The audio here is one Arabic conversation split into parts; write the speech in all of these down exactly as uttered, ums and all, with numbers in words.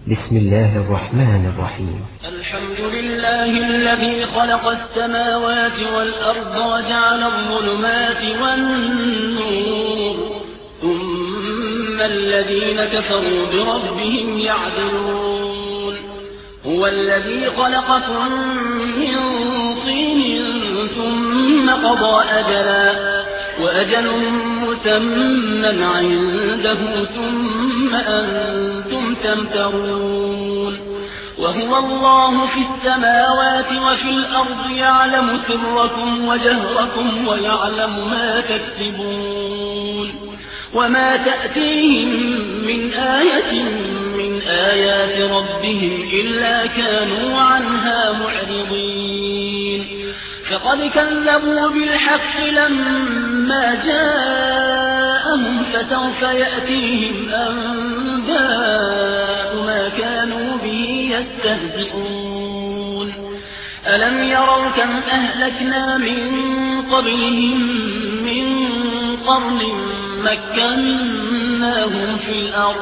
بسم الله الرحمن الرحيم. الحمد لله الذي خلق السماوات والأرض وجعل الظلمات والنور ثم الذين كفروا بربهم يعدلون. هو الذي خلقكم من طين ثم قضى أجلا وأجل مسمى عنده ثم أنتم تمترون. وهو الله في السماوات وفي الأرض يعلم سركم وجهركم ويعلم ما تكسبون. وما تأتيهم من آية من آيات ربهم إلا كانوا عنها معرضين. فقد كذبوا بالحق لما جاءهم فسوف يأتيهم أنباء ما كانوا به يستهزئون. ألم يروا كم أهلكنا من قبلهم من قرن مكناهم في الأرض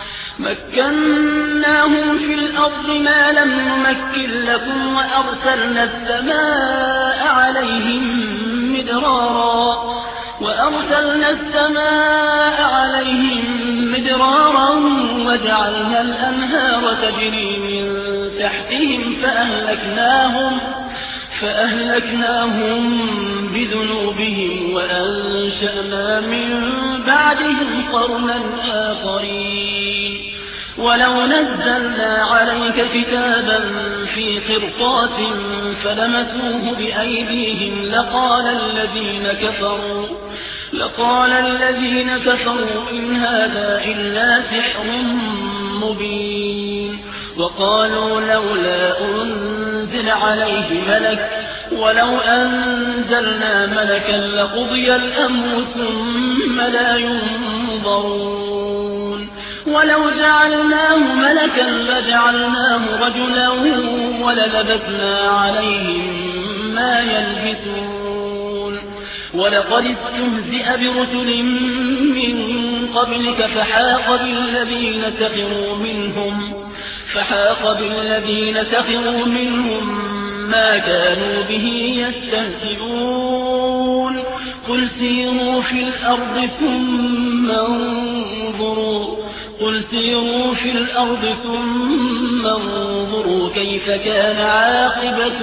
مكناهم في الأرض ما لم نمكن لكم وأرسلنا السماء عليهم مدرارا وأرسلنا السماء عليهم مدرارا وجعلنا الأنهار تجري من تحتهم فأهلكناهم فأهلكناهم بذنوبهم وأنشأنا من بعدهم قرنا آخرين. ولو نزلنا عليك كتابا في قرطاس فلمسوه بأيديهم لقال الذين كفروا لقال الذين كفروا إن هذا إلا سحر مبين. وقالوا لولا أنزل عليه ملك ولو أنزلنا ملكا لقضي الأمر ثم لا ينظرون. ولو جعلناه ملكا لجعلناه رجلا وللبسنا عليهم ما يلبسون. ولقد استهزئ برسل من قبلك فحاق بالذين سخروا منهم فحاق بالذين سخروا منهم ما كانوا به يستهزئون. قل سيروا في الأرض ثم انظروا قل سيروا في الأرض ثم انظروا كيف كان عاقبة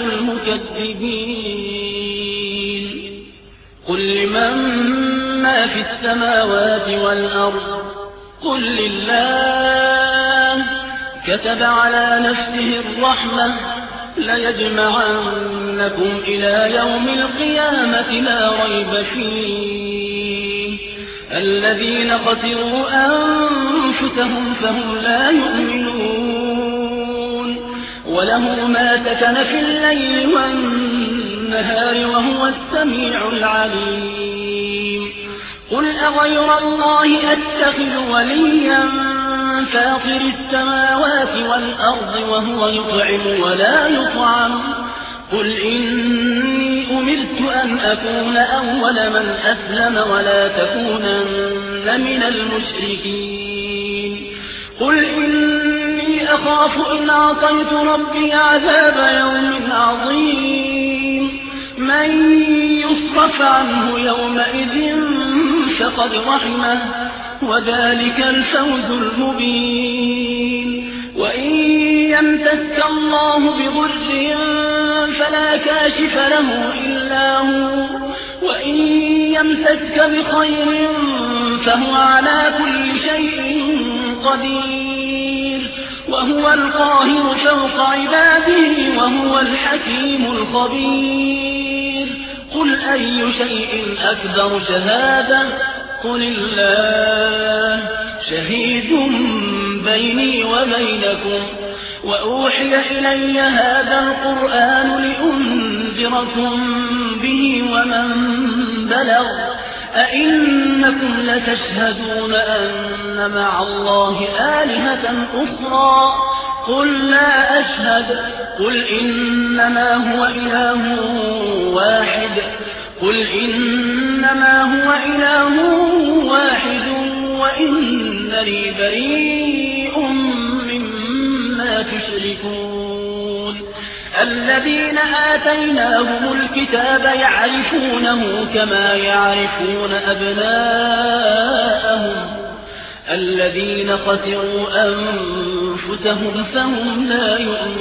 المكذبين. قل لمن ما في السماوات والأرض قل لله كتب على نفسه الرحمة ليجمعنكم إلى يوم القيامة لا ريب فيه. الذين خسروا أنفسهم فهم لا يؤمنون. وله ما سكن في الليل والنهار وهو السميع العليم. قل أغير الله أتخذ وليا فاطر السماوات والأرض وهو يطعم ولا يطعم قل إني أمرت أن أكون أول من أسلم ولا تكونن من المشركين. قل إني أخاف إن عصيت ربي عذاب يوم عظيم. من يصرف عنه يومئذ فقد رحمه وذلك الفوز المبين. وإن يمسك الله بضر فلا كاشف له إلا هو وإن يمسك بخير فهو على كل شيء قدير. وهو القاهر فوق عباده وهو الحكيم الخبير. قل أي شيء أكبر شهادة قل الله شهيد بيني وبينكم وأوحي إلي هذا القرآن لأنذركم به ومن بلغ. أئنكم لتشهدون أن مع الله آلهة أخرى قل لا أشهد قل إنما هو إله واحد قل إنما هو إله واحد وإنني بريء مما يشركون الذين آتيناهم الكتاب يعرفونه كما يعرفون أبناءهم الذين خسروا أنفسهم فهم لا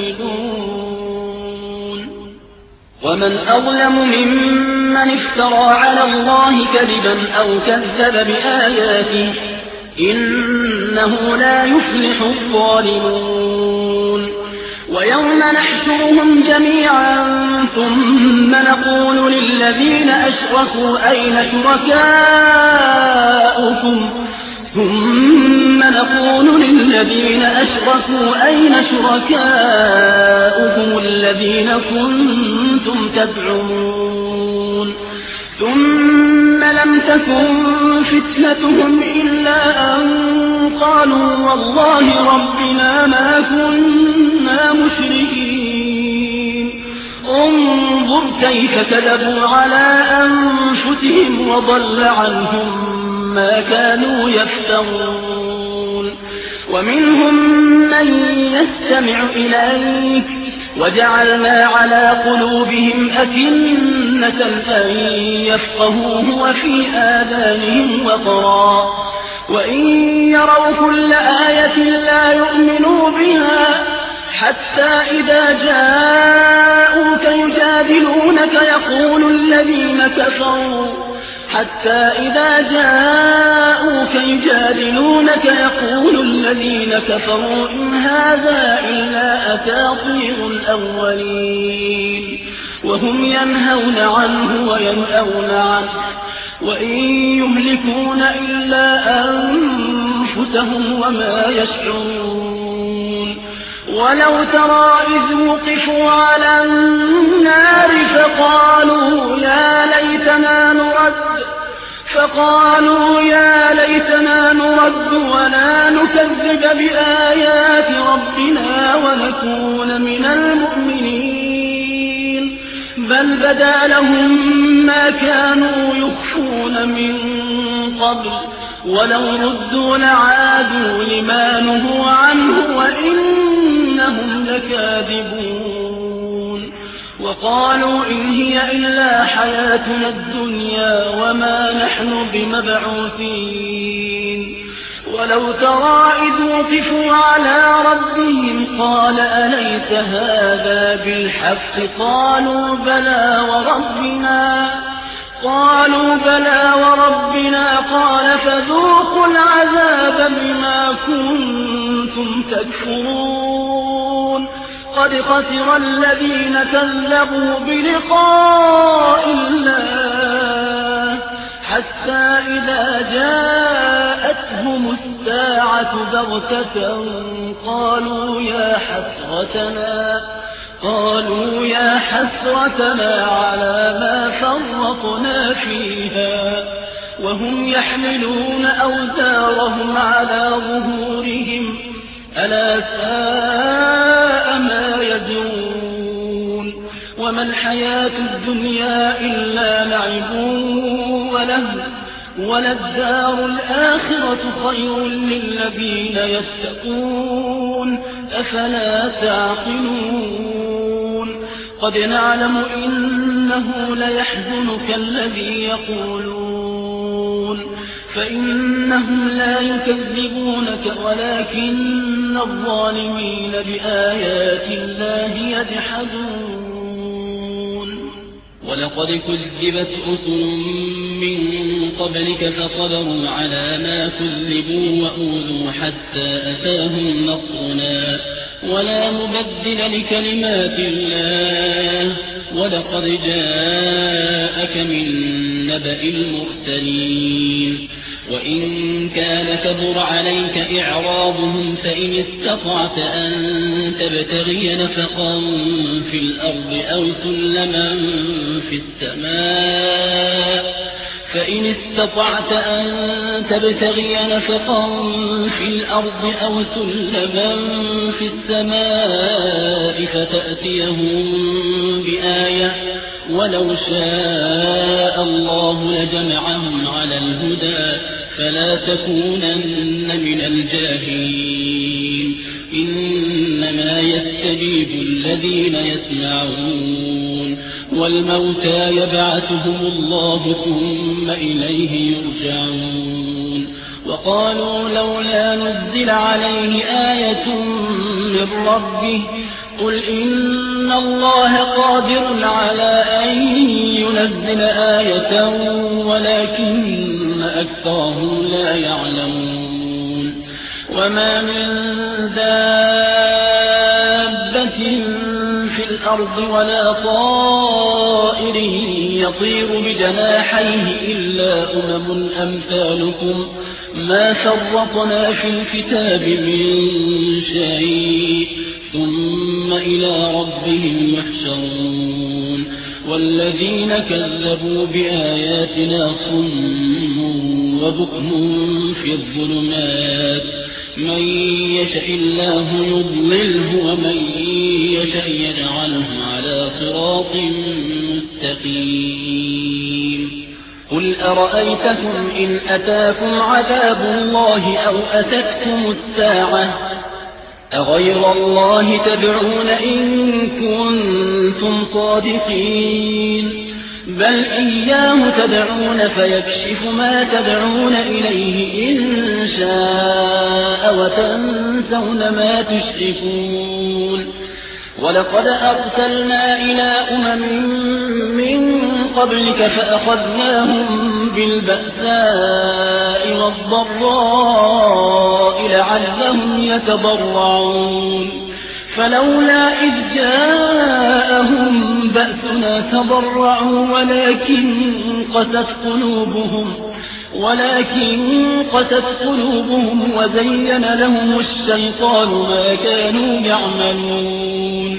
يؤمنون ومن أظلم ممن افترى على الله كذبا أو كذب بآياته إنه لا يفلح الظالمون ويوم نحشرهم جميعا ثم نقول للذين أشركوا أين شركاؤكم ثم نقول للذين أشركوا أين شركاؤكم الذين كنتم تدعون ثم لم تكن فتنتهم إلا أن قالوا والله ربنا ما كنا مشركين انظر كيف كذبوا على أنفسهم وضل عنهم ما كانوا يفترون ومنهم من يستمع إليك وجعلنا على قلوبهم أكنة أن يفقهوه وفي آذانهم وقرا وإن يروا كل آية لا يؤمنوا بها حتى إذا جاءوك يجادلونك يقول الذين كفروا حتى إذا جاءوك يجادلونك يقول الذين كفروا إن هذا إلا أساطير الأولين وهم ينهون عنه وينأون عنه وإن يهلكون إلا أنفسهم وما يشعرون ولو ترى إذ وقفوا على النار فقالوا يا ليتنا نرد فقالوا يا ليتنا نرد ولا نكذب بآيات ربنا ونكون من المؤمنين بل بدا لهم ما كانوا يخفون من قبل ولو ردوا لعادوا لما نهوا عنه وإنهم لكاذبون وقالوا إن هي إلا حياتنا الدنيا وما نحن بمبعوثين ولو ترى إذ وقفوا على ربهم قال أليس هذا بالحق قالوا بلى وربنا قالوا بلى وربنا قال فذوقوا العذاب بما كنتم تكفرون قد خسر الذين كذبوا بلقاء الله حتى إذا جاءتهم الساعة بغتة قالوا يا حسرتنا قالوا يا حسرتنا على ما فرطنا فيها وهم يحملون أوزارهم على ظهورهم ألا ساء ما يزرون وما الحياة الدنيا إلا لعب ولهو وللدار الآخرة خير للذين يتقون أفلا تعقلون قد نعلم إنه ليحزنك الذي يقولون فإنهم لا يكذبونك ولكن الظالمين بآيات الله يجحدون ولقد كذبت رسل من قبلك فصبروا على ما كذبوا وأوذوا حتى أتاهم نصرنا ولا مبدل لكلمات الله ولقد جاءك من نبأ المرسلين وإن كان كبر عليك إعراضهم فإن استطعت أن تبتغي نفقا في الأرض أو سلما في السماء فإن استطعت أن تبتغي نفقا في الأرض أو سلما في السماء فتأتيهم بآية ولو شاء الله لجمعهم على الهدى فلا تكونن من الجاهلين إن إنما يستجيب الذين يسمعون والموتى يبعثهم الله ثم إليه يرجعون وقالوا لولا نزل عليه آية من ربه قل إن الله قادر على أن ينزل آية ولكن أكثرهم لا يعلمون وما من دابة في الأرض ولا طائر يطير بجناحيه إلا أمم أمثالكم ما فرطنا في الكتاب من شيء ثم إلى ربهم يحشرون والذين كذبوا بآياتنا صم وبكم في الظلمات من يشاء الله يضلله ومن يشاء يجعله على صراط مستقيم قل أرأيتكم إن أتاكم عذاب الله أو أتتكم الساعة أغير الله تدعون إن كنتم صادقين بل إياه تدعون فيكشف ما تدعون إليه إن شاء وتنسون ما تشركون ولقد أرسلنا إلى أمم من قبلك فأخذناهم بالبأساء والضراء لعلهم يتضرعون فلولا إذ جاءهم بأسنا تضرعوا ولكن قست قلوبهم ولكن قست قلوبهم وزين لهم الشيطان ما كانوا يعملون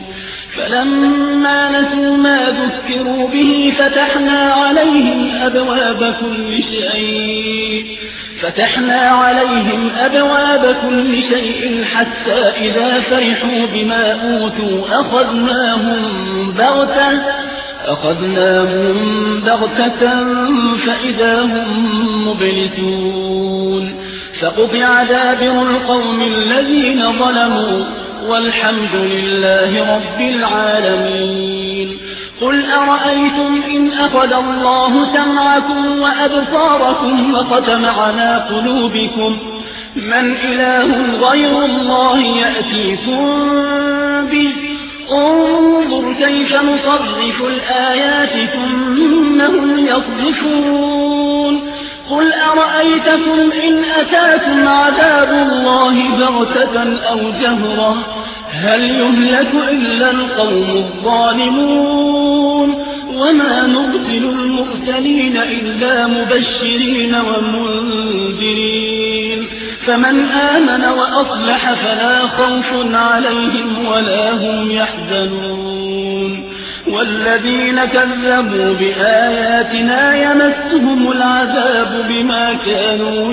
فلما نسوا ما ذكروا به فتحنا عليهم أبواب كل شيء فتحنا عليهم أبواب كل شيء حتى إذا فرحوا بما أوتوا أخذناهم بغتة أخذناهم بغتة فإذا هم مبلسون فقطع دابر القوم الذين ظلموا والحمد لله رب العالمين قل أرأيتم إن أخذ الله سمعكم وأبصاركم وختم على قلوبكم من إله غير الله يأتيكم به انظر كيف نصرف الآيات ثم هم يصدفون قل أرأيتكم إن أتاكم عذاب الله بغتة أو جهرة هل يهلك إلا القوم الظالمون وما نرسل المرسلين إلا مبشرين ومنذرين فمن آمن وأصلح فلا خوف عليهم ولا هم يحزنون والذين كذبوا بآياتنا يمسهم العذاب بما كانوا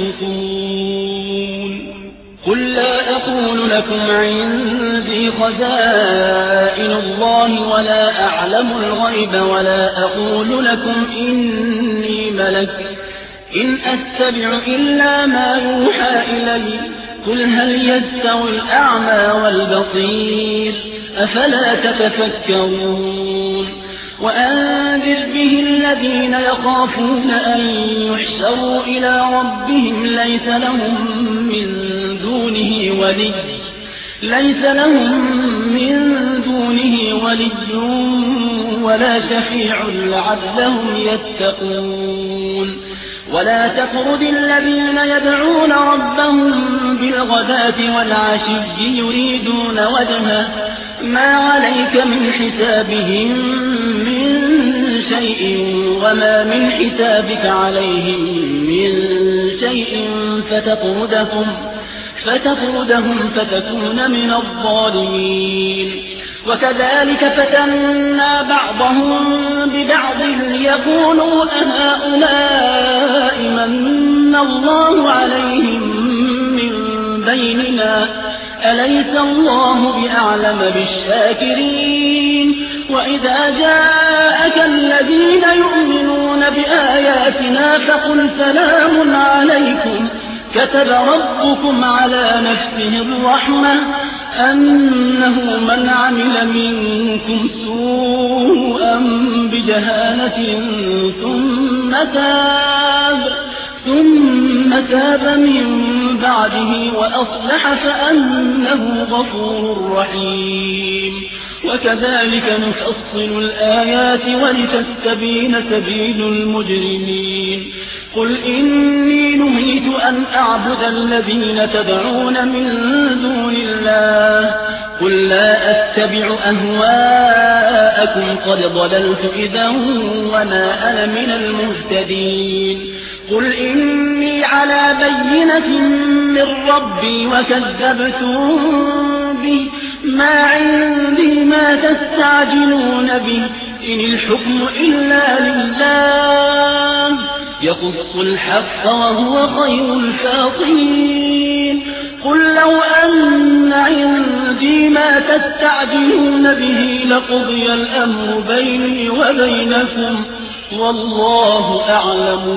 يفسقون قل لا أقول لكم عندي خزائن الله ولا أعلم الغيب ولا أقول لكم إني ملك إن أتبع إلا ما يوحى إلي قل هل يستوي الأعمى والبصير أفلا تتفكرون وأنذر به الذين يخافون أن يحشروا إلى ربهم ليس لهم من دونه ولي ليس لهم من دونه ولي ولا شفيع لعلهم يتقون ولا تطرد الذين يدعون ربهم بالغداة والعشي يريدون وجهه ما عليك من حسابهم من شيء وما من حسابك عليهم من شيء فتطردهم فتطردهم فتكون من الظالمين وكذلك فتنا بعضهم ببعض ليقولوا أهؤلاء من الله عليهم من بيننا أليس الله بأعلم بالشاكرين وإذا جاءك الذين يؤمنون بآياتنا فقل سلام عليكم كتب ربكم على نفسه الرحمة أنه من عمل منكم سوءا بجهالة ثم تاب ثم تاب من بعده وأصلح فأنه غفور رحيم وكذلك نفصل الآيات ولتستبين سبيل المجرمين قل إني نهيت أن أعبد الذين تدعون من دون الله قل لا أتبع أهواءكم قد ضللت إذا وما أنا من المهتدين قل إني على بينة من ربي وكذبتم به ما عندي ما تستعجلون به إن الحكم إلا لله يقص الحق وهو خير الفاصلين قل لو أن عندي ما تستعجلون به لقضي الأمر بيني وبينكم والله أعلم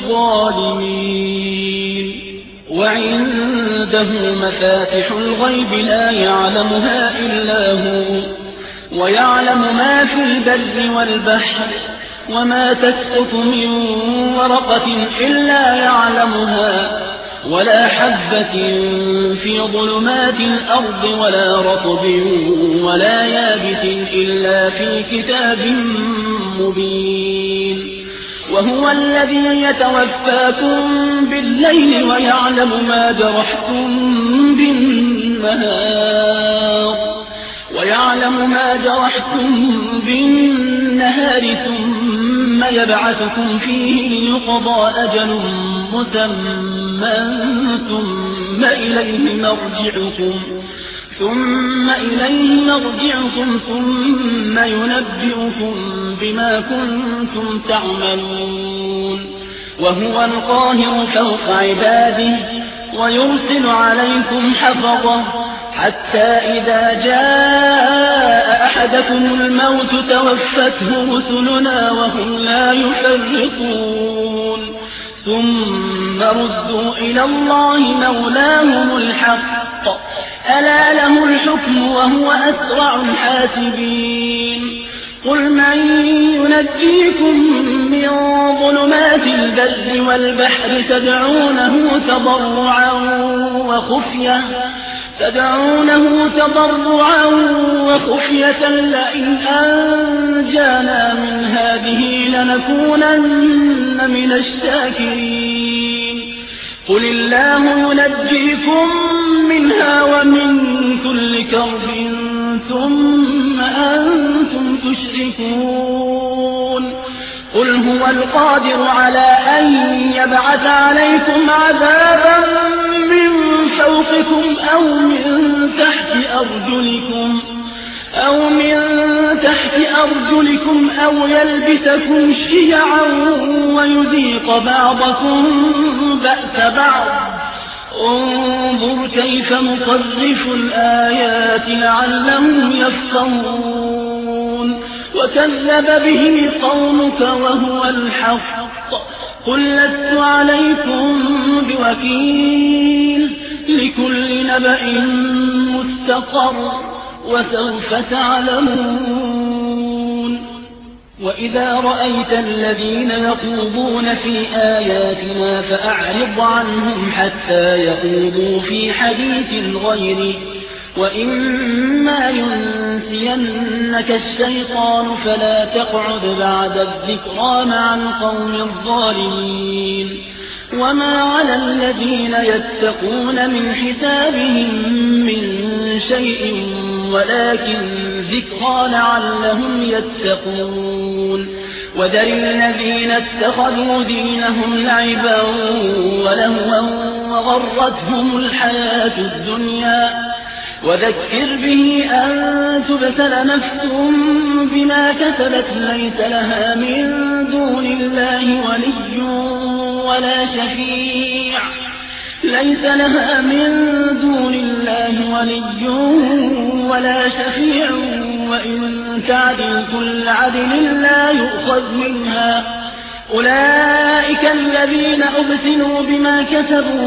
بالظالمين وعنده مفاتح الغيب لا يعلمها إلا هو ويعلم ما في البر والبحر وما تسقط من ورقة إلا يعلمها ولا حبة في ظلمات الأرض ولا رطب ولا يابس إلا في كتاب مبين وهو الذي يتوفاكم بالليل ويعلم ما جرحتم بالنهار ويعلم ما جرحتم بالنهار ثم يبعثكم فيه ليقضى أجل مسمى ثم إليه مرجعكم ثم إليه مرجعكم ثم ينبئكم بما كنتم تعملون وهو القاهر فوق عباده ويرسل عليكم حفظه حتى إذا جاء أحدكم الموت توفته رسلنا وهم لا يفرطون ثم ردوا إلى الله مولاهم الحق ألا له الحكم وهو أسرع الحاسبين قل من ينجيكم من ظلمات البر والبحر تدعونه تضرعا وخفية تدعونه تضرعا وخفية لئن أنجانا من هذه لنكونن من الشاكرين قل الله ينجيكم منها ومن كل كرب ثم أنتم تشركون قل هو القادر على أن يبعث عليكم عذابا من فوقكم أو من تحت أرجلكم أو من تحت أرجلكم أو يلبسكم شيعا ويذيق بعضكم بأس بعض انظر كيف نصرف الآيات لعلهم يفقهون وكذب به قومك وهو الحق قل لست عليكم بوكيل لكل نبأ مستقر وسوف تعلمون وإذا رأيت الذين يخوضون في آياتنا فأعرض عنهم حتى يخوضوا في حديث غيره وإما ينسينك الشيطان فلا تقعد بعد الذكرى مع القوم الظالمين وما على الذين يتقون من حسابهم من شيء ولكن ذكرى لعلهم يتقون وذر الذين اتخذوا دينهم لعبا ولهوا وغرتهم الحياة الدنيا وذكر به أن تبتل نفس بما كسبت ليس لها من دون الله ولي ولا شفيع ليس لها من دون الله ولي ولا شفيع وإن تعدل كل عدل لا يؤخذ منها أولئك الذين أبسلوا بما كسبوا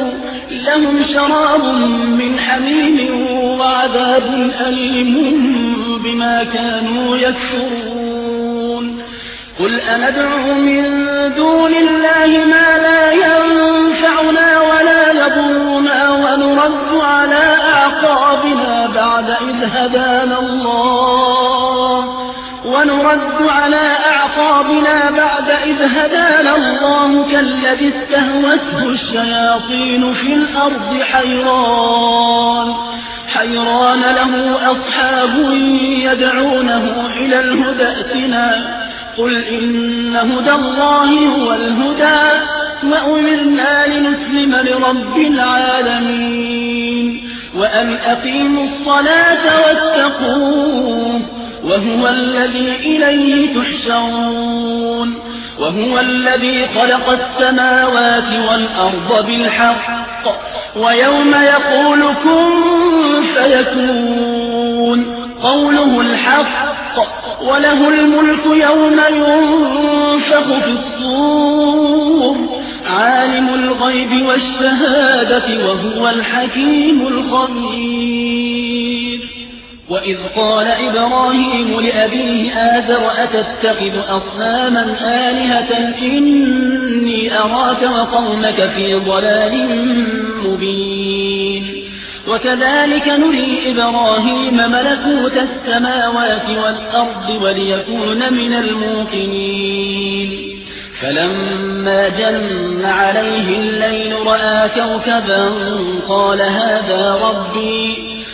لهم شراب من حميم وعذاب أليم بما كانوا يكفرون قل أندعو من دون الله ما لا ينفعنا ولا يضرنا ونرد على أعقابنا بعد إذ هدانا الله ونرد على أعقابنا بعد إذ هدانا الله كالذي استهوته الشياطين في الأرض حيران حيران له أصحاب يدعونه إلى الهدى ائتنا قل إن هدى الله هو الهدى وأمرنا لنسلم لرب العالمين وأن أقيموا الصلاة واتقوه وهو الذي إليه تحشرون وهو الذي خلق السماوات والأرض بالحق ويوم يقول كن فيكون قوله الحق وله الملك يوم ينفخ في الصور عالم الغيب والشهادة وهو الحكيم الخبير وإذ قال إبراهيم لأبيه آزر أتتخذ أصناما آلهة إني أراك وقومك في ضلال مبين وكذلك نري إبراهيم ملكوت السماوات والأرض وليكون من الموقنين فلما جن عليه الليل رأى كوكبا قال هذا ربي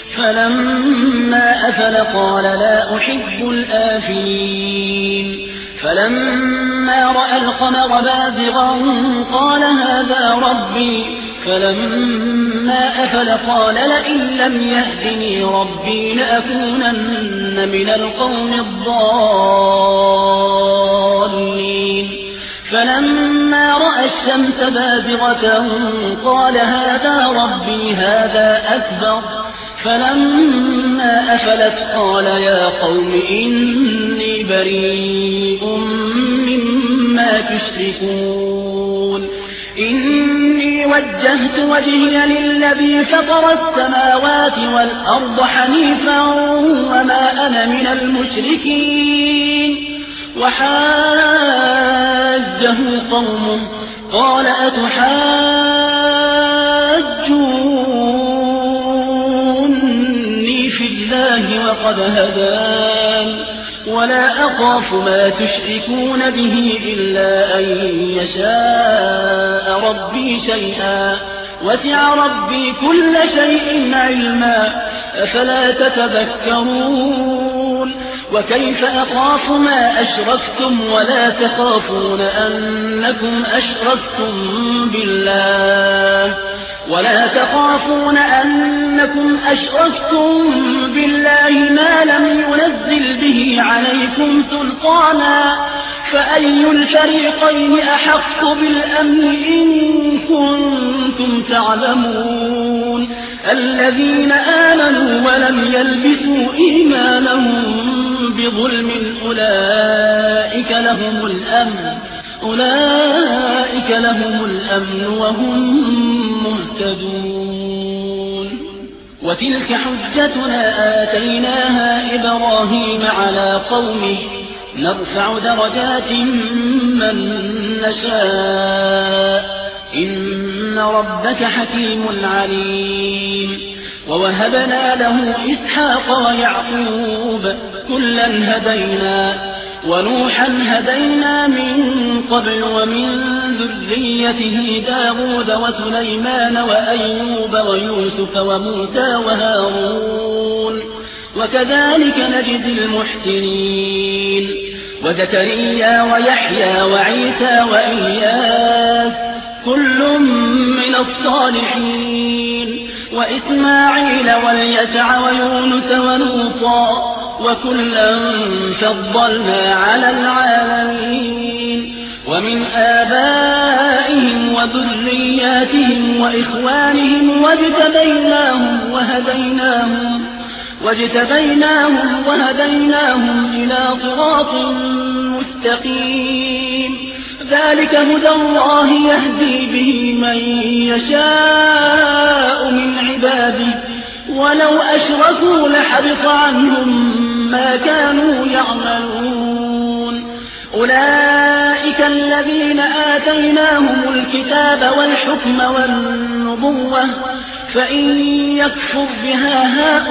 فلما أفل قال لا أحب الآفلين فلما رأى القمر بازغا قال هذا ربي فلما أفل قال لئن لم يهدني ربي لأكونن من القوم الضالين فلما رأى الشمس بازغة قال هذا ربي هذا أكبر فلما أفلت قال يا قوم إني بريء مما تشركون إني وجهت وجهي للذي فطر السماوات والأرض حنيفا وما أنا من المشركين وحاجه قومه قال أتحاجوني في الله وقد هدان ولا أخاف ما تشركون به إلا أن يشاء ربي شيئا وسع ربي كل شيء علما أفلا تتذكرون وكيف أخاف ما أشركتم ولا تخافون أنكم أشركتم بالله ولا تخافون أنكم أشركتم بالله ما لم ينزل به عليكم سلطانا فأي الفريقين أحق بالأمن إن كنتم تعلمون الذين آمنوا ولم يلبسوا إيمانهم بظلم أولئك لهم الأمن أولئك لهم الأمن وهم مهتدون وتلك حجتنا آتيناها إبراهيم على قومه نرفع درجات من نشاء إن ربك حكيم عليم ووهبنا له إسحاق ويعقوب كلا هدينا ونوحا هدينا من قبل ومن ذريته داود وسليمان وأيوب ويوسف وموسى وهارون وكذلك نجزي المحسنين وزكريا ويحيى وعيسى وإياس كل من الصالحين وإسماعيل واليسع ويونس ولوطا وكلا فضلنا على العالمين ومن آبائهم وذرياتهم وإخوانهم واجتبيناهم وهديناهم واجتبيناهم وهديناهم إلى صراط مستقيم ذلك هدى الله يهدي به من يشاء من عباده ولو أشركوا لحبط عنهم ما كانوا يعملون أولئك الذين آتيناهم الكتاب والحكم والنبوة فإن يكفر بها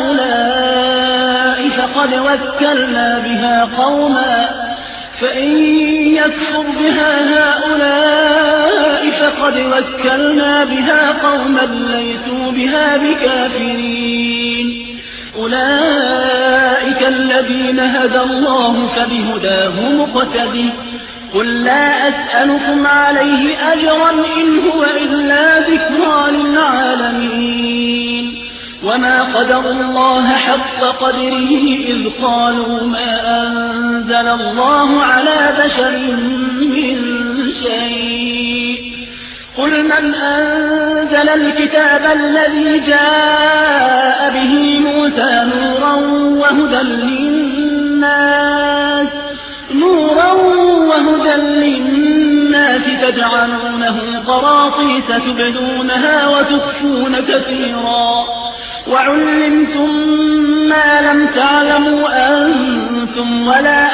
هؤلاء فقد وكلنا بها قوما فإن يكفر بها هؤلاء فقد وكلنا بها قوما ليسوا بها بكافرين أولئك الذين هدى الله فبهداه مقتده قل لا أسألكم عليه أجرا إن هو إلا ذكرى للعالمين وما قدروا الله حق قدره إذ قالوا ما أنزل الله على بشر من شيء قل من أنزل الكتاب الذي جاء به موسى نورا وهدى للناس نورا وهدى للناس تجعلونه قراطيس تبدونها وتخفون كثيرا وعلمتم ما لم تعلموا أنتم ولا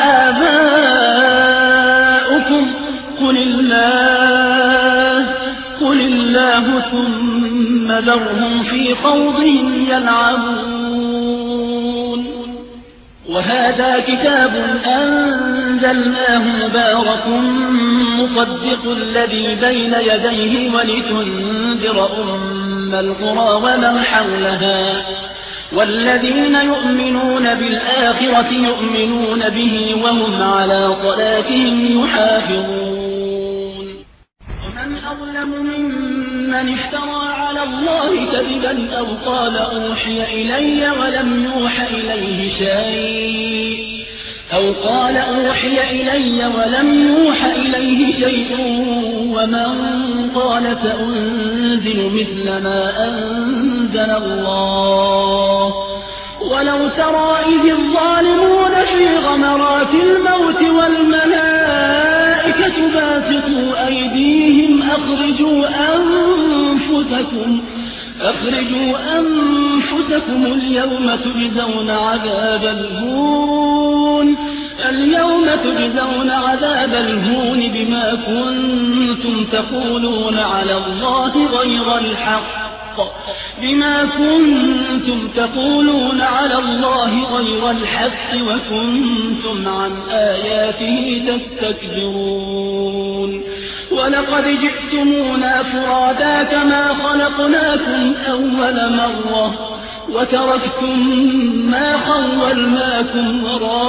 آباؤكم قل الله قل الله ثم ذرهم في خوضهم يلعبون وهذا كتاب أنزلناه مبارك مصدق الذي بين يديه ولتنذر أم القرى ومن حولها والذين يؤمنون بالآخرة يؤمنون به وهم على صلاتهم يحافظون ومن أظلم ممن افترى على الله كذبا أو قال أوحي إلي ولم يوح إليه شيء أو قال أوحي إلي ولم يوح إليه شيء ومن قال سأنزل مثل ما أنزل الله ولو ترى إذ الظالمون في غمرات الموت والملائكة باسطوا أيديهم أخرجوا أنفسكم أخرجوا أنفسكم اليوم تجزون عذاب الهون اليوم تجزون عذاب الهون بما كنتم تقولون على الله غير الحق بما كنتم تقولون على الله غير الحق وكنتم عن آياته تستكبرون ولقد جئتمونا فرادا كما خلقناكم أول مرة وتركتم ما خولناكم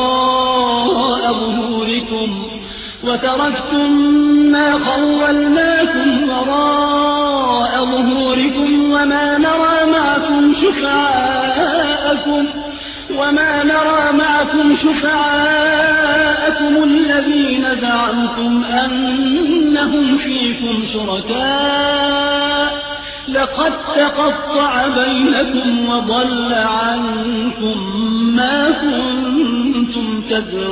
وراء ظهوركم وتركتم ما خولناكم وراء ظهوركم وما نرى معكم شفعاءكم وما نرى معكم شفعاءكم الذين زعمتم أنهم فيكم شركاء لقد تقطع بينكم وضل عنكم ما كنتم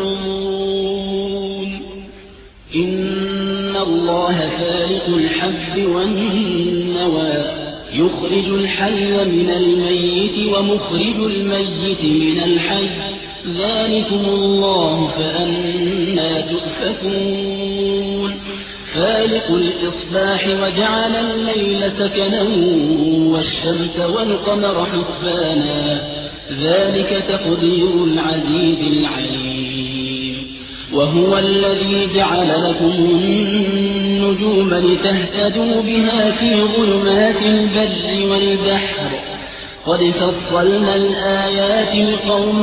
تزعمون إن الله فالق الحب والنوى يخرج الحي من الميت ومخرج الميت من الحي ذلكم الله فأنى تؤفكون فالق الإصباح وجعل الليل سكنا والشمس والقمر حسبانا ذلك تقدير العزيز العليم وهو الذي جعل لكم النجوم لتهتدوا بها في ظلمات البر والبحر قد فصلنا الآيات لقوم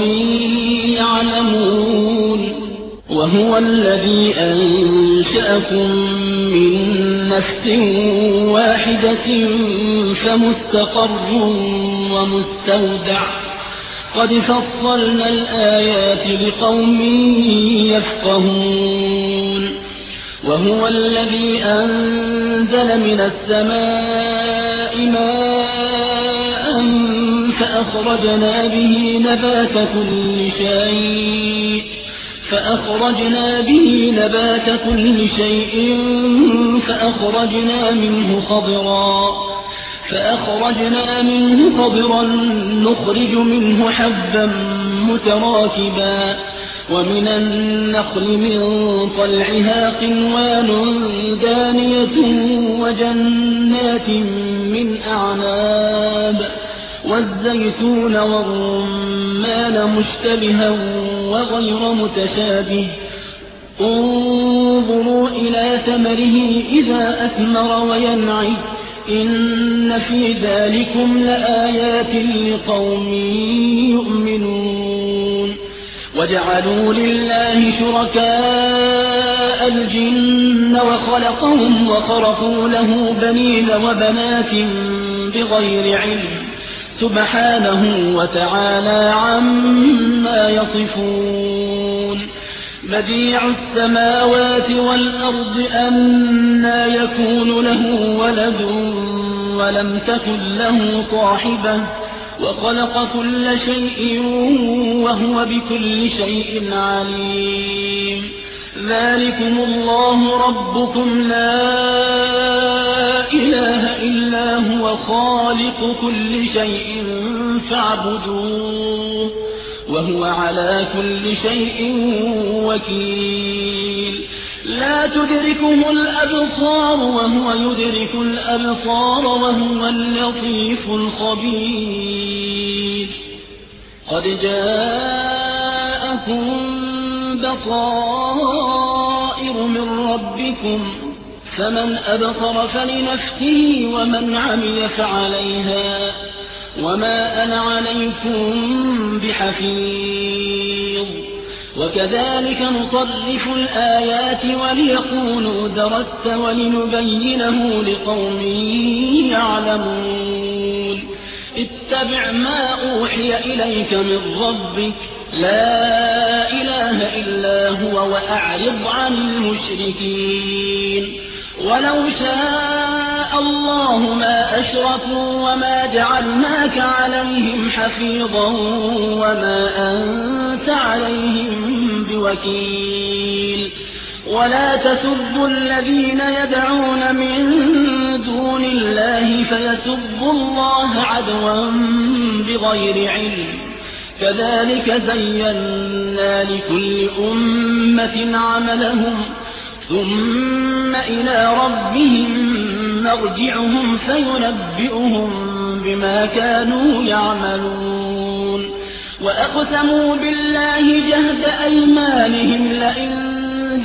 يعلمون وهو الذي أنشأكم من نفس واحدة فمستقر ومستودع قد فصلنا الآيات لقوم يفقهون وهو الذي أنزل من السماء ماء فأخرجنا به نبات كل شيء فأخرجنا به نبات كل شيء فأخرجنا منه خضرا فأخرجنا منه خضرا نخرج منه حبا متراكبا ومن النخل من طلعها قنوان دانية وجنات من أعناب والزيتون والرمان مشتبها وغير متشابه انظروا إلى ثمره إذا أثمر وينعي إن في ذلكم لآيات لقوم يؤمنون وجعلوا لله شركاء الجن وخلقهم وخرقوا له بنين وبنات بغير علم سبحانه وتعالى عما يصفون بديع السماوات والأرض أنى يكون له ولد ولم تكن له صاحبة وخلق كل شيء وهو بكل شيء عليم ذلكم الله ربكم لا إله إلا هو خالق كل شيء فاعبدوه وهو على كل شيء وكيل لا تدركه الأبصار وهو يدرك الأبصار وهو اللطيف الخبير قد جاءكم بصائر من ربكم فمن أبصر فلنفسه ومن عمي فعليها وما أنا عليكم بحفيظ وكذلك نصرف الآيات وليقولوا درست ولنبينه لقوم يعلمون اتبع ما أوحي إليك من ربك لا إله إلا هو وأعرض عن المشركين ولو شاء الله ما أشركوا وما جعلناك عليهم حفيظا وما أنت عليهم بوكيل ولا تسبوا الذين يدعون من دون الله فيسبوا الله عدوا بغير علم كذلك زينا لكل أمة عملهم ثم إلى ربهم مرجعهم فينبئهم بما كانوا يعملون وأقسموا بالله جهد أيمانهم لئن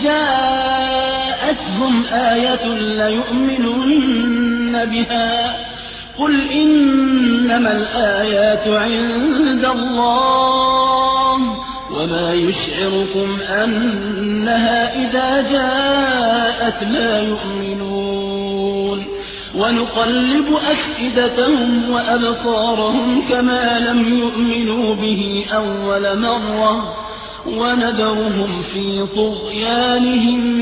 جاءتهم آية ليؤمنن بها قل إنما الآيات عند الله وما يشعركم أنها إذا جاءت لا يؤمنون ونقلب أفئدتهم وأبصارهم كما لم يؤمنوا به أول مرة ونذرهم في طغيانهم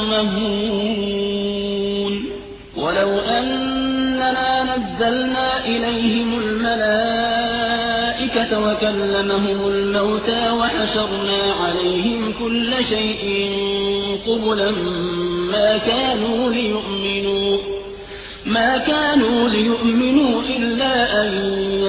يعمهون ولو أننا نزلنا إليهم الملائكة وكلمهم الموتى وحشرنا عليهم كل شيء قبلا ما كانوا ليؤمنوا ما كانوا ليؤمنوا إلا أن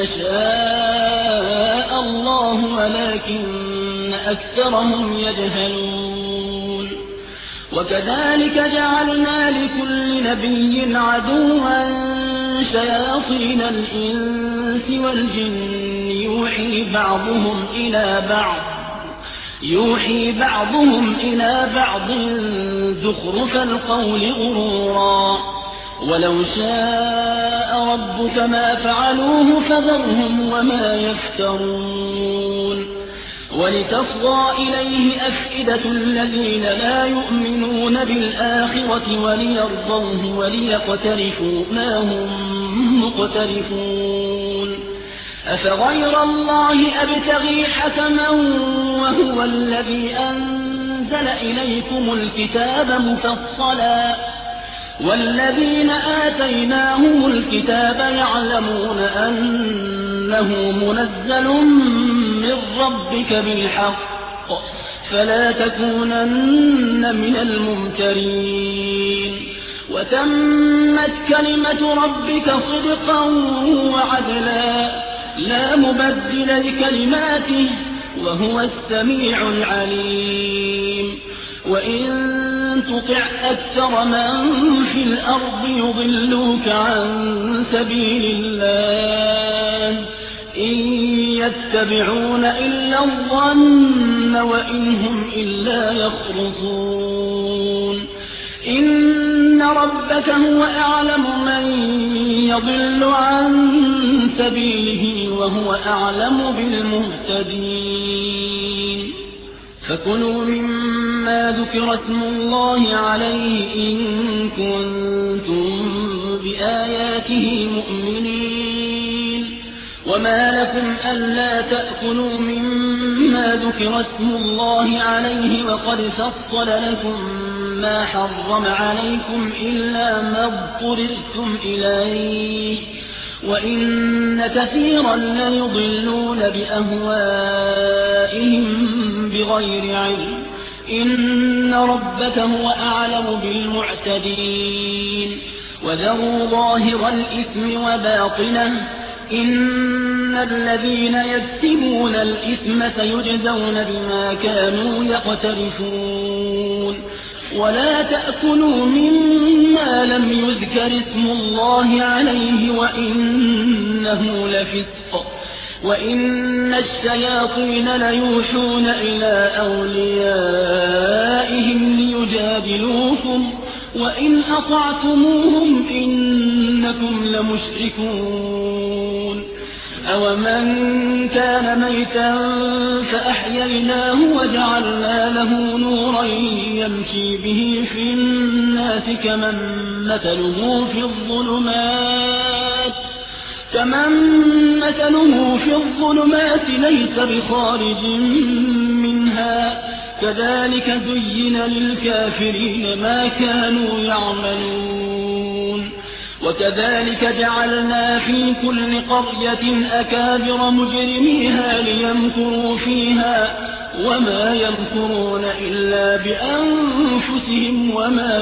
يشاء الله ولكن أكثرهم يجهلون وكذلك جعلنا لكل نبي عدوا شياطين الإنس والجن يوحي بعضهم إلى بعض يوحي بعضهم إلى بعض زخرف القول غرورا ولو شاء ربك ما فعلوه فذرهم وما يفترون ولتصغى إليه أفئدة الذين لا يؤمنون بالآخرة وليرضوه وليقترفوا ما هم مقترفون أفغير الله أبتغي حكما وهو الذي أنزل إليكم الكتاب مفصلا والذين آتيناهم الكتاب يعلمون أنه منزل من ربك بالحق فلا تكونن من الممترين وتمت كلمة ربك صدقا وعدلا لا مبدل لكلماته وهو السميع العليم وإن تطع أكثر من في الأرض يضلوك عن سبيل الله إن يتبعون إلا الظن وإن هم إلا يخرصون إن ربك هو أعلم من يضل عن سبيله وهو أعلم بالمهتدين فكلوا مما ذكر اسم الله عليه إن كنتم بآياته مؤمنين وما لكم ألا تأكلوا مما ذكر اسم الله عليه وقد فصل لكم ما حرم عليكم إلا ما اضطررتم إليه وإن كثيرا ليضلون بأهوائهم بغير علم إن ربك هو أعلم بالمعتدين وذروا ظاهر الإثم وباطنه إن الذين يكسبون الإثم سيجزون بما كانوا يقترفون ولا تأكلوا مما لم يذكر اسم الله عليه وإنه لفسق وإن الشياطين ليوحون إلى أوليائهم ليجادلوكم وإن أطعتموهم إنكم لمشركون أومن كان ميتا فأحييناه وجعلنا له نورا يمشي به في الناس كمن مثله في الظلمات كمن مثله في الظلمات ليس بخارج منها كذلك زين للكافرين ما كانوا يعملون وكذلك جعلنا في كل قرية أكابر مجرميها ليمكروا فيها وما يمكرون إلا بأنفسهم وما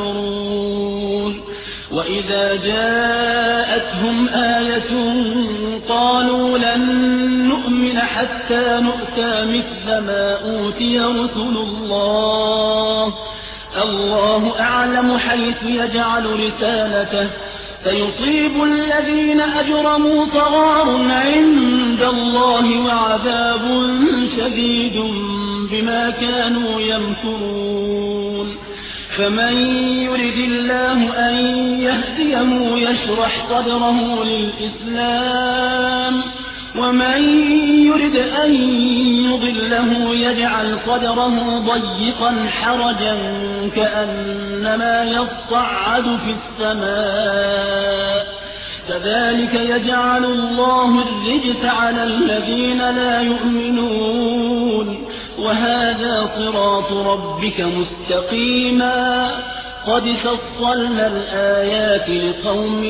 يشعرون وإذا جاءتهم آية قالوا لن نؤمن حتى نؤتى مثل ما أوتي رسل الله الله أعلم حيث يجعل رسالته سيصيب الذين أجرموا صغار عند الله وعذاب شديد بما كانوا يمكرون فمن يرد الله أن يهديه يشرح صدره للإسلام ومن يرد أن يضله يجعل صدره ضيقا حرجا كأنما يصعد في السماء كذلك يجعل الله الرجس على الذين لا يؤمنون وهذا صراط ربك مستقيما قد فصلنا الآيات لقوم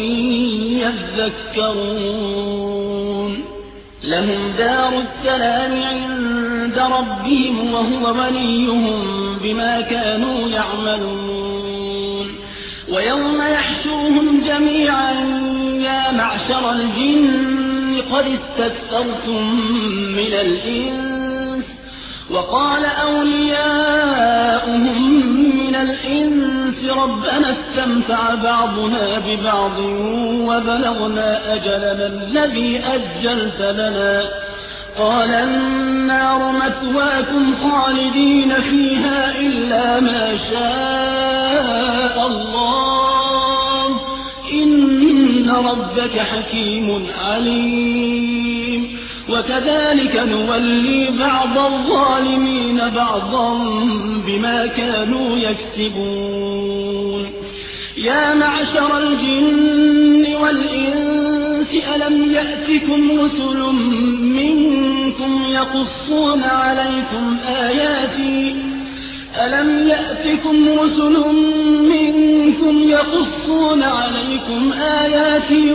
يذكرون لهم دار السلام عند ربهم وهو وليهم بما كانوا يعملون ويوم يحشرهم جميعا يا معشر الجن قد استكثرتم من الإنس وقال أولياؤهم من الإنس ربنا استمتع بعضنا ببعض وبلغنا أجلنا الذي أجلت لنا قال النار مثواكم خالدين فيها إلا ما شاء الله إن ربك حكيم عليم وكذلك نولي بعض الظالمين بعضا بما كانوا يكسبون يا معشر الجن والإنس ألم يأتكم رسل منكم يقصون عليكم آياتي ألم يأتكم رسل منكم يقصون عليكم آياتي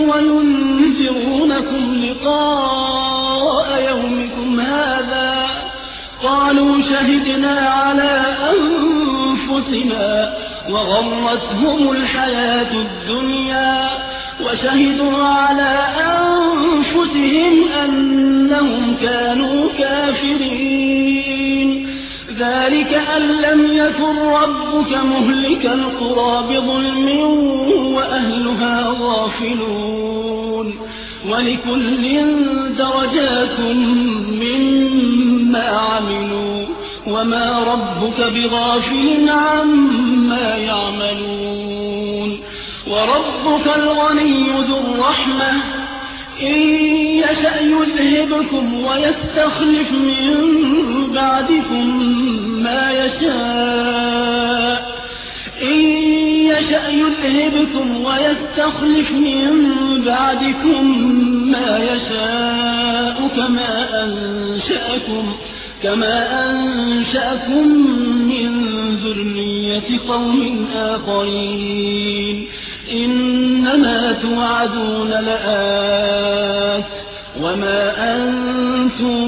وينذرونكم لقاء يومكم هذا قالوا شهدنا على أنفسنا وغرتهم الحياة الدنيا وشهدوا على أنفسهم أنهم كانوا كافرين ذلك أن لم يكن ربك مهلك القرى بظلم وأهلها غافلون ولكل درجات مما عملوا وما ربك بغافل عما يعملون وربك الغني ذو الرحمة إن يشأ يذهبكم ويستخلف من بعدكم ما يشاء إن يشأ يذهبكم ويستخلف من بعدكم ما يشاء كما أنشأكم كما أنشأكم من ذرية قوم آخرين إنما توعدون لآت وما أنتم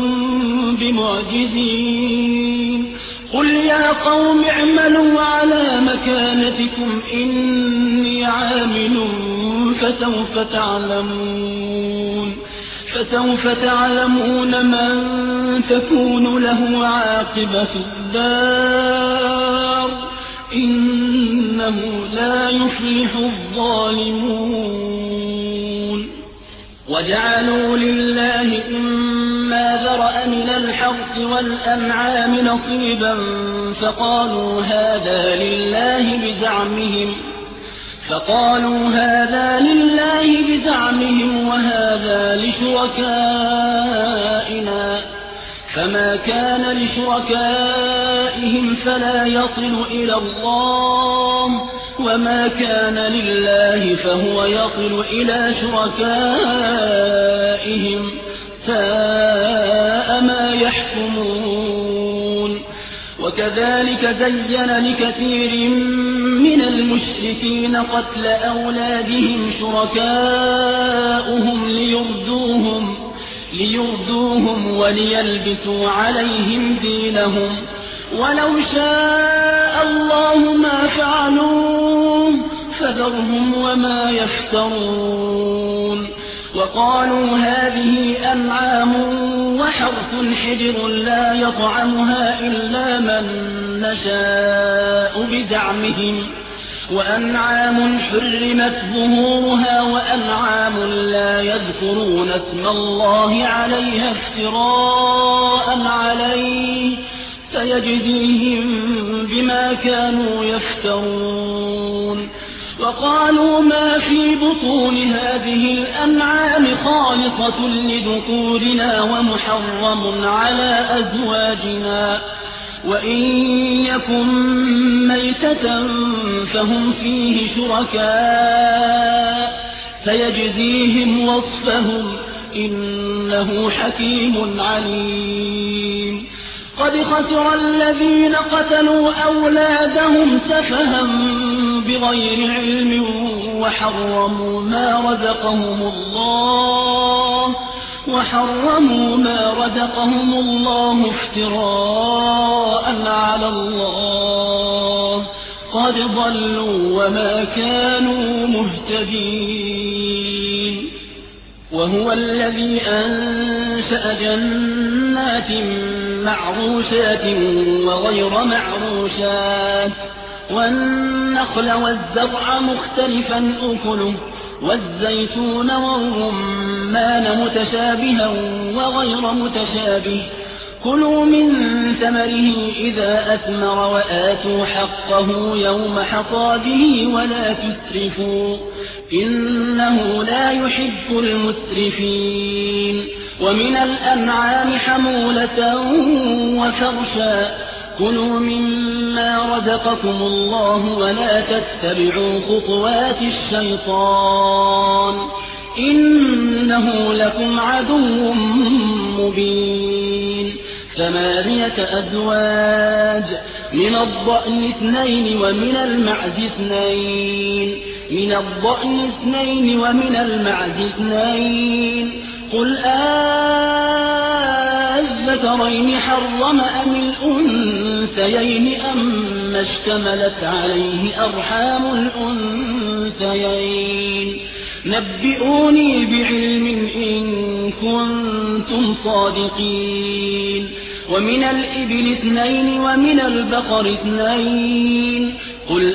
بمعجزين قل يا قوم اعملوا على مكانتكم إني عامل فسوف تعلمون فسوف تعلمون من تكون له عاقبة الدار إنه لا يفلح الظالمون وجعلوا لله مما ذرأ من الحرث والأنعام نصيبا فقالوا هذا لله بزعمهم فقالوا هذا لله بزعمهم وهذا لشركائنا فما كان لشركائهم فلا يصل إلى الله وما كان لله فهو يصل إلى شركائهم ساء ما يحكمون وكذلك زين لكثير من المشركين قتل أولادهم شركاؤهم ليردوهم ليردوهم وليلبسوا عليهم دينهم ولو شاء الله ما فعلوه فذرهم وما يفترون وقالوا هذه أنعام وحرث حجر لا يطعمها إلا من نشاء بزعمهم وأنعام حرمت ظهورها وأنعام لا يذكرون اسم الله عليها افتراء عليه سيجزيهم بما كانوا يفترون وقالوا ما في بطون هذه الأنعام خالصة لذكورنا ومحرم على أزواجنا وإن يكن ميتة فهم فيه شركاء سيجزيهم وصفهم إنه حكيم عليم قد خسر الذين قتلوا أولادهم سفها بغير علم وحرموا ما رزقهم الله وحرموا ما رزقهم الله افتراء على الله قد ضلوا وما كانوا مهتدين وهو الذي أنشأ جنات معروشات وغير معروشات والنخل والزرع مختلفا أكله والزيتون والرمان متشابها وغير متشابه كلوا من ثمره إذا أثمر وآتوا حقه يوم حصاده ولا تسرفوا إنه لا يحب المسرفين ومن الأنعام حمولة وفرشا كلوا مما رزقكم الله ولا تتبعوا خطوات الشيطان إنه لكم عدو مبين ثمانية أزواج من الضأن اثنين ومن المعز اثنين من الضأن اثنين ومن المعز اثنين قل الذكرين حرم أم الأنثيين أما اشتملت عليه أرحام الأنثيين نبئوني بعلم إن كنتم صادقين ومن الإبل اثنين ومن البقر اثنين قل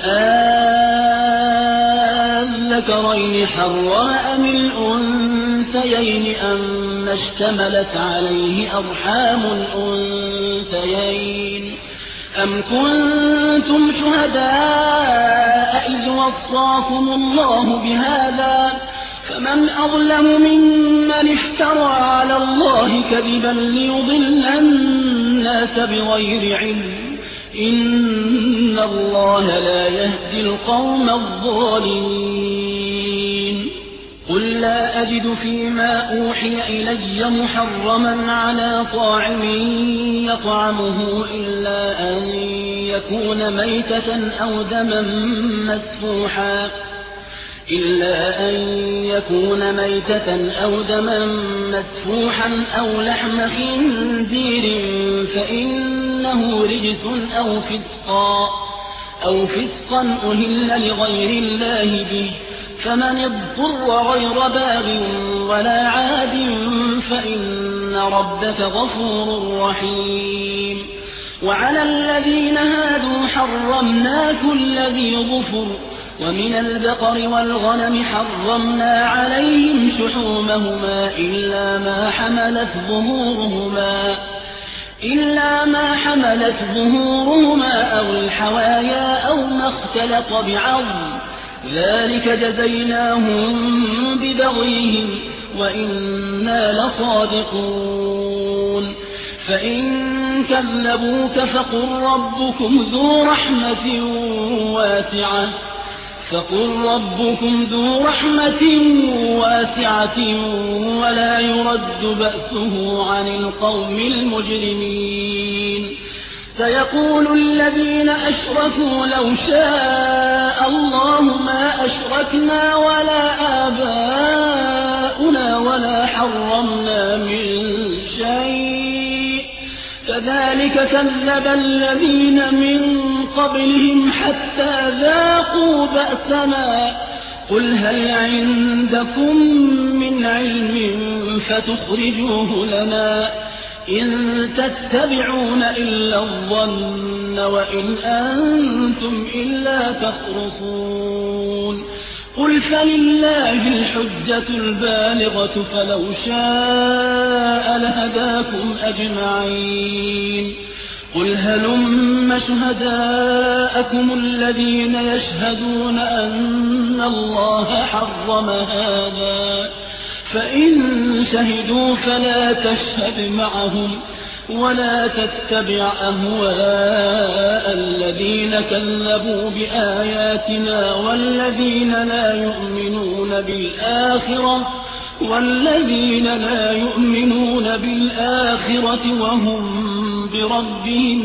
أذكرين حرم أم الأنثيين أما اشتملت عليه أرحام الأنثيين أم كنتم شهداء إذ وصاكم الله بهذا فمن أظلم ممن افترى على الله كذبا ليضل الناس بغير علم إن الله لا يهدي القوم الظالمين قل لا أجد فيما أوحي إلي محرما على طاعم يطعمه إلا أن يكون ميتة أو دما مسفوحا إلا أن يكون ميتة أو دما مسفوحا أو لحم خنزير فإنه رجس أو فسقا أو فسقا أهل لغير الله به فمن اضطر غير باغ ولا عاد فإن ربك غفور رحيم وعلى الذين هادوا حرمنا كل ذي ظفر ومن البقر والغنم حرمنا عليهم شحومهما إلا ما حملت ظهورهما إلا ما حملت ظهورهما أو الحوايا أو ما اختلط بعظم ذلك جزيناهم ببغيهم وإنا لصادقون فإن كذبوك فقل ربكم ذو رحمة واسعة فقل ربكم ذو رحمة واسعة ولا يرد بأسه عن القوم المجرمين سيقول الذين أشركوا لو شاء الله ما أشركنا ولا آباؤنا ولا حرمنا من شيء كذلك كذب الذين من قبلهم حتى ذاقوا بأسنا قل هل عندكم من علم فتخرجوه لنا إن تتبعون إلا الظن وإن أنتم إلا تخرصون قل فلله الحجة البالغة فلو شاء لهداكم أجمعين قل هلم شهداءكم الذين يشهدون أن الله حرم هذا فإن شهدوا فلا تشهد معهم ولا تتبع أهواء الذين كذبوا بآياتنا والذين لا يؤمنون بالآخرة والذين لا يؤمنون بالآخرة وهم بربهم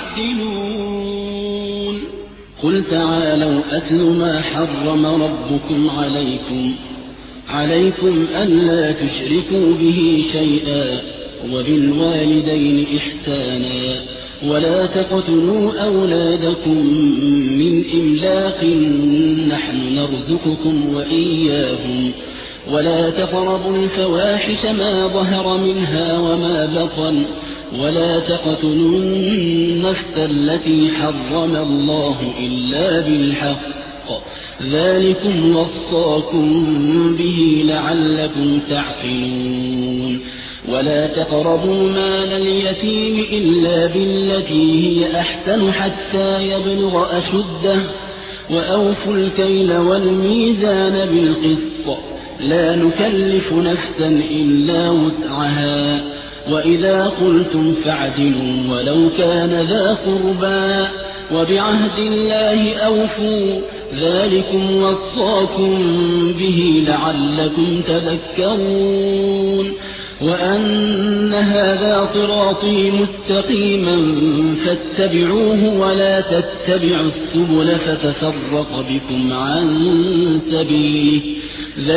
يعدلون قل تعالوا أتل ما حرم ربكم عليكم عليكم ألا تشركوا به شيئا وبالوالدين إحسانا ولا تقتلوا أولادكم من إملاق نحن نرزقكم وإياهم ولا تقربوا الفواحش ما ظهر منها وما بطن ولا تقتلوا النفس التي حرم الله إلا بالحق ذلكم وصاكم به لعلكم تعقلون ولا تقربوا مال اليتيم إلا بالتي هي أحسن حتى يبلغ أشده وأوفوا الكيل والميزان بالقسط لا نكلف نفسا إلا وسعها وإذا قلتم فاعدلوا ولو كان ذا قربى وبعهد الله أوفوا ذلكم وصاكم به لعلكم تذكرون وأن هذا صراطي مستقيما فاتبعوه ولا تتبعوا السبل فتفرق بكم عن سبيله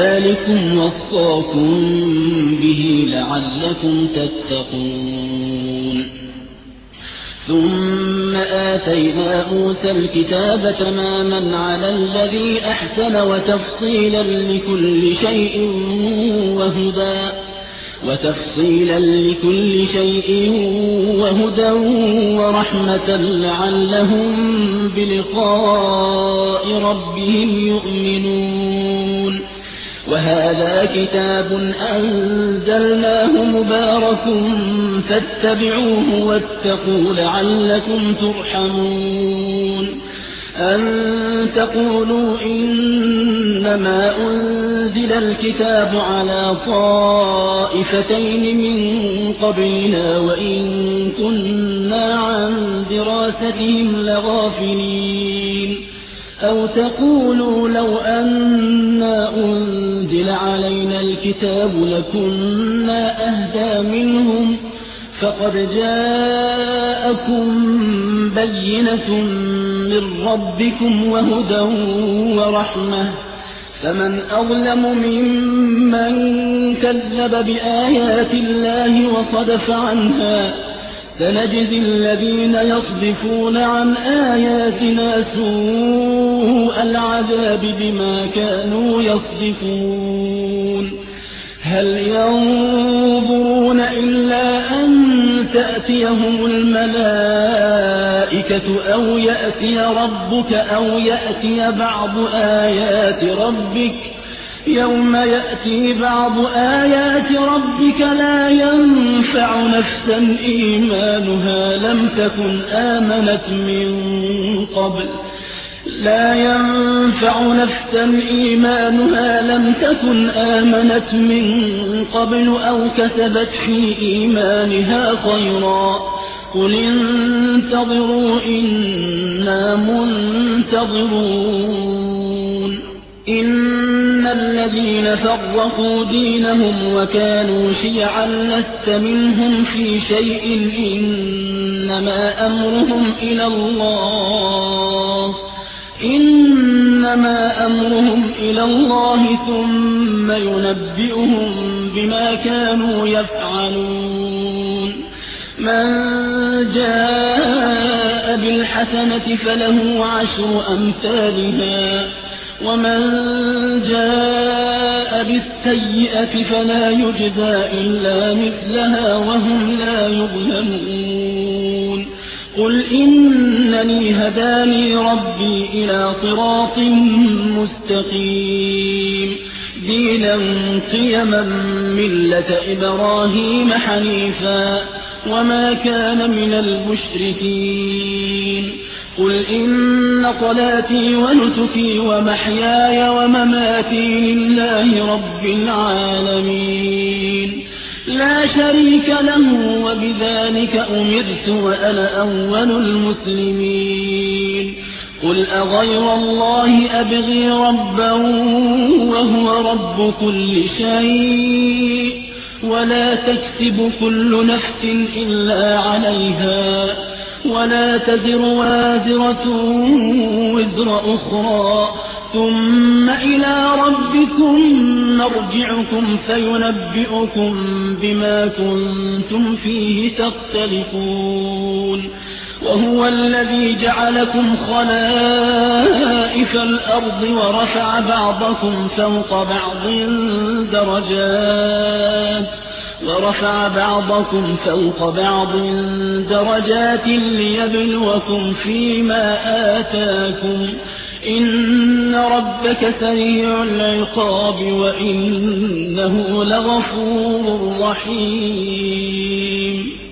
ذلكم وصاكم به لعلكم تتقون ثم آتينا موسى الكتاب تماما على الذي أحسن وتفصيلا لكل شيء وهدى وتفصيلا لكل شيء وهدى ورحمة لعلهم بلقاء ربهم يؤمنون وهذا كتاب أنزلناه مبارك فاتبعوه واتقوا لعلكم ترحمون أن تقولوا إنما أنزل الكتاب على طائفتين من قبلنا وإن كنا عن دراستهم لغافلين أو تقولوا لو أنا أنزل علينا الكتاب لكنا أهدى منهم فقد جاءكم بينة من ربكم وهدى ورحمة فمن أظلم ممن كذب بآيات الله وصدف عنها سنجزي الذين يصدفون عن آياتنا سوء العذاب بما كانوا يصدفون هل ينظرون إلا أن تأتيهم الملائكة أو يأتي ربك أو يأتي بعض آيات ربك يوم يأتي بعض آيات ربك لا ينفع نفسا إيمانها لم تكن آمنت من قبل لا ينفع نفسا إيمانها لم تكن آمنت من قبل أو كسبت في إيمانها خيرا قل انتظروا إنا منتظرون إن الذين فرقوا دينهم وكانوا شيعا لست منهم في شيء إنما أمرهم إلى الله إنما أمرهم إلى الله ثم ينبئهم بما كانوا يفعلون من جاء بالحسنة فله عشر أمثالها ومن جاء بالسيئة فلا يجزى إلا مثلها وهم لا يظلمون قل إنني هداني ربي إلى صراط مستقيم دينا قيما ملة إبراهيم حنيفا وما كان من المشركين قل إن صلاتي ونسكي ومحياي ومماتي لله رب العالمين لا شريك له وبذلك أمرت وأنا أول المسلمين قل أغير الله أبغي ربا وهو رب كل شيء ولا تكسب كل نفس إلا عليها ولا تزر وازرة وزر أخرى ثم إلى ربكم مرجعكم فينبئكم بما كنتم فيه تختلفون وهو الذي جعلكم خلائف الأرض ورفع بعضكم فوق بعض درجات ورفع بعضكم فوق بعض درجات ليبلوكم فيما آتاكم إن ربك سريع العقاب وإنه لغفور رحيم